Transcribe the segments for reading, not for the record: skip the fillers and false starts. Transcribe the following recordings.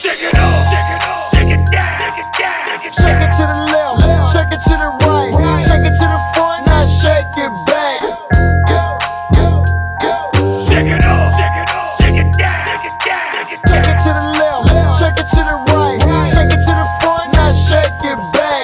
Shake it up, shake it up, shake it down, shake it down. Shake it to the left, shake it to the right, shake it to the front, now shake it back. Shake it up, shake it up, shake it down, shake it down, shake it down. Shake it to the left, shake it to the right, shake it to the front, now shake it back.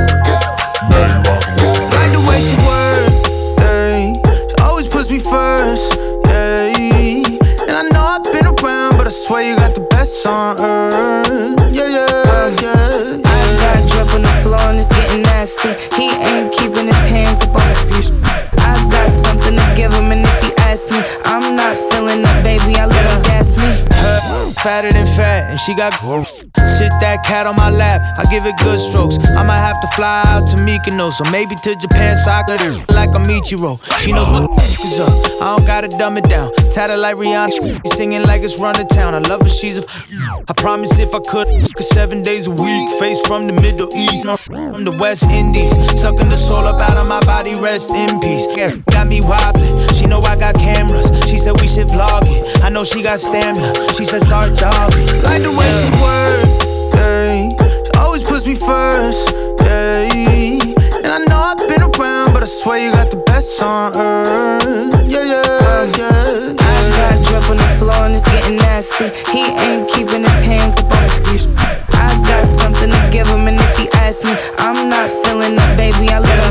Like the way she work, ayy. She always puts me first, ayy. And I know I've been around, but I swear you got the best on earth. Yeah, yeah, yeah. I got drip on the floor and it's getting nasty. He ain't keeping his hands up on the I got something to give him, and if he asks me, I'm not feeling it, baby, I let him gas me. Fatter than fat, and she got sit that cat on my lap, I give it good strokes. I might have to fly out to Mykonos, or maybe to Japan, so I could like a Michiro. She knows what is up, I don't gotta dumb it down. Tatted like Rihanna, singing like it's run to town. I love her, she's a I promise if I could, 7 days a week. Face from the Middle East, from the West Indies. Sucking the soul up out of my body, rest in peace. Got me wobbling, she know I got cameras. She said we should vlog it, I know she got stamina. She said start jogging. Like the way she work, ayy. She always puts me first, ayy. And I know I've been around, but I swear you got the best on earth. Yeah, yeah, yeah. I got drip on the floor and it's getting nasty. He ain't keeping his hands up on the I got something to give him, and if he asks me, I'm not feeling it, baby, I let him